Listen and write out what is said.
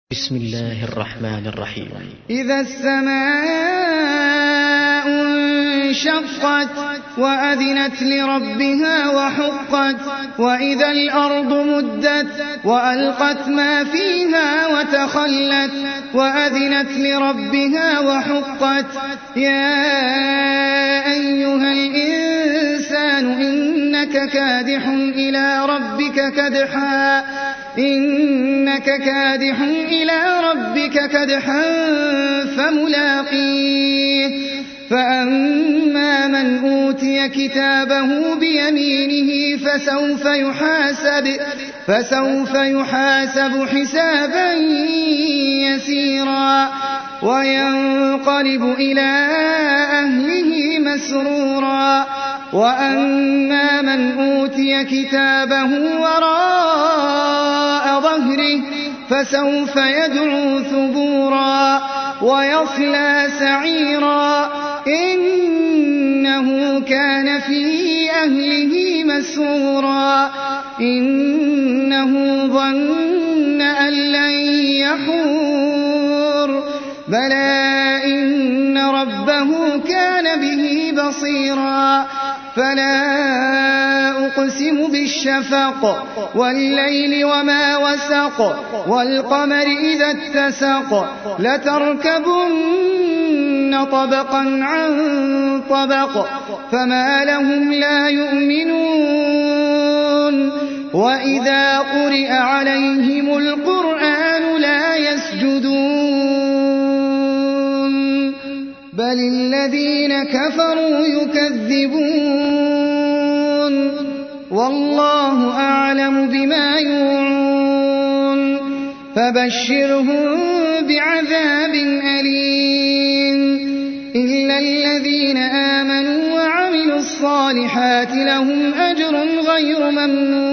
بسم الله الرحمن الرحيم. إذا السماء انشقت وأذنت لربها وحقت وإذا الأرض مدت وألقت ما فيها وتخلت وأذنت لربها وحقت يا أيها الإنسان إنك كادح إلى ربك كدحا فملاقيه فأما من أوتي كتابه بيمينه فسوف يحاسب حسابا يسيرا وينقلب إلى أهله مسرورا وأما من أوتي كتابه وراء ظهره فسوف يدعو ثبورا ويصلى سعيرا إنه كان في أهله مسرورا إنه ظن أن لن يحور بلى إن ربه كان به بصيرا فلا أقسم بالشفق والليل وما وسق والقمر إذا اتسق لتركبن طبقا عن طبق فما لهم لا يؤمنون وإذا قرئ عليهم القرآن لا يسجدون بل الذين كفروا يكذبون والله أعلم بما يوعون فبشرهم بعذاب أليم إلا الذين آمنوا وعملوا الصالحات لهم أجر غير ممنون